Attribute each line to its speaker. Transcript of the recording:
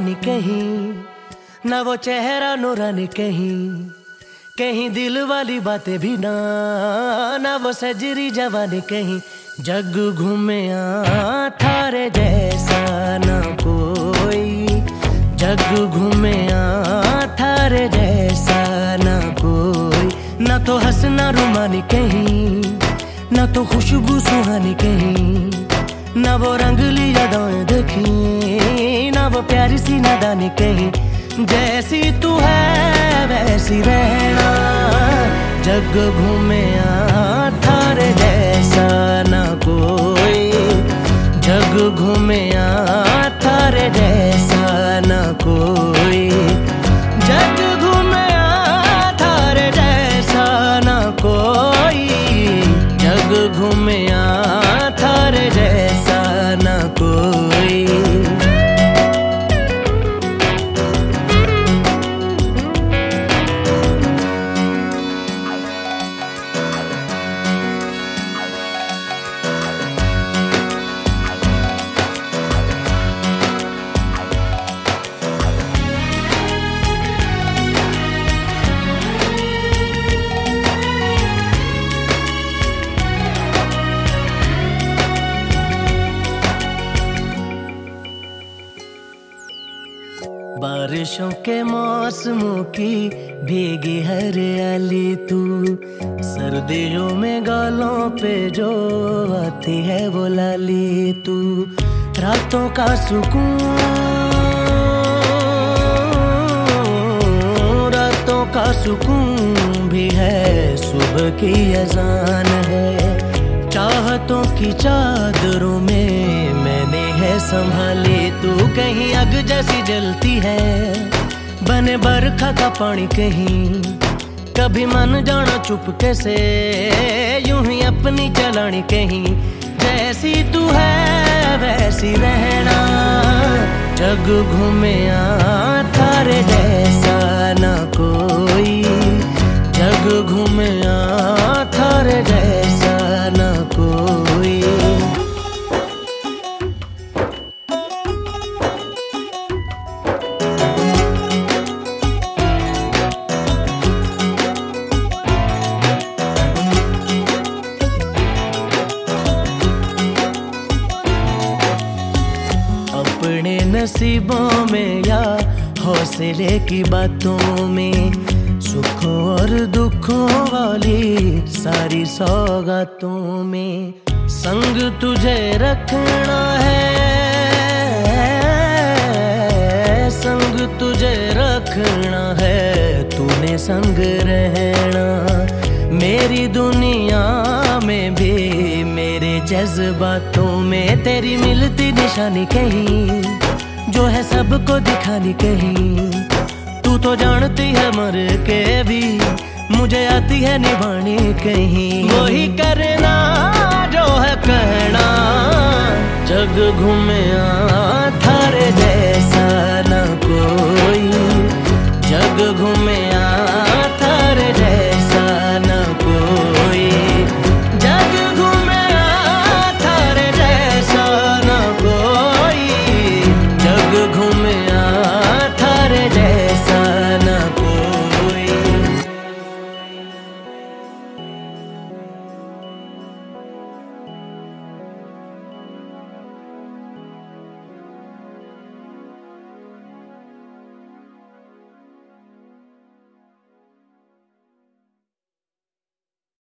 Speaker 1: जवानी कहीं, ना वो चेहरा नूरानी कहीं, कहीं दिल वाली बातें भी ना वो सजरी जवानी कहीं। जग घूमे थारे जैसा ना कोई, जग घूमे थारे जैसा ना कोई। ना तो हंसना रुमानी कहीं, ना तो खुशबू सुहानी कहीं, ना वो रंगली यादें देखी, ना वो प्यारी सी नादानी कहीं। जैसी तू है वैसी रहना, जग घूमे थारे जैसा ना कोई, जग घूमे थारे जैसा ना कोई, जग घूमे थारे जैसा ना कोई, जग घूमे थारे जैसा ना कोई। बारिशों के मौसमों की भीगी हरियाली तू, सर्दियों में गालों पे जो आती है वो लाली तू। रातों का सुकून, रातों का सुकून भी है, सुबह की अजान है। चाहतों की चादरों में मैंने है संभाली तू, कहीं आग जैसी जलती है, बने बरखा का पानी कहीं। कभी मन जाना चुपके से, यूं ही अपनी चलानी कहीं। जैसी तू है वैसी रहना, जग घूमे थारे जैसा ना कोई, जग घूमे थारे जैसा ना कोई। अपने नसीबों में या हौसले की बातों में, सुखों और दुखों वाली सारी सौगातों में संग तुझे रखना है, संग तुझे रखना है, तूने संग रहना। मेरी दुनिया में भी मेरे जज्बातों में तेरी मिलती निशानी कहीं, जो है सबको दिखानी कहीं। तू तो जानती है मर के भी मुझे आती है निभानी कहीं। वही करना जो है कहना, जग घूमे